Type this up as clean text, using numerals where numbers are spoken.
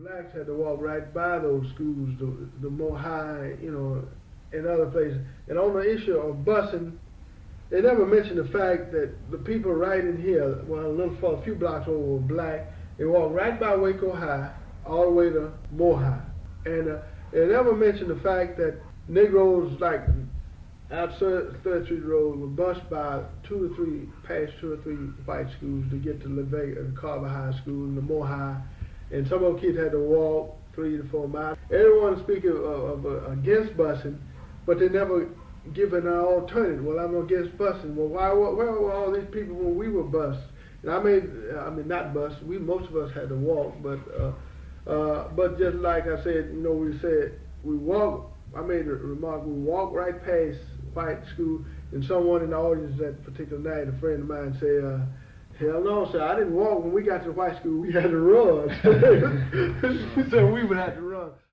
blacks had to walk right by those schools, the more high, and other places. And on the issue of busing, they never mentioned the fact that the people right in here, well, a few blocks over, were black. They walked right by Waco High, all the way to Moore High. And they never mentioned the fact that Negroes, like out 3rd Street Road, were bused by past two or three white schools to get to La Vega, Carver High School, and the Moore High. And some of the kids had to walk 3 to 4 miles. Everyone speaking against busing, but they never given an alternative. Well, I'm against busing. Well, where were all these people when we were bused? And I mean not bused. Most of us had to walk, but just like I said, we walk. I made a remark. We walked right past white school, and someone in the audience that particular night, a friend of mine, said, "Hell no, sir! I didn't walk. When we got to white school, we had to run." He said we would have to run.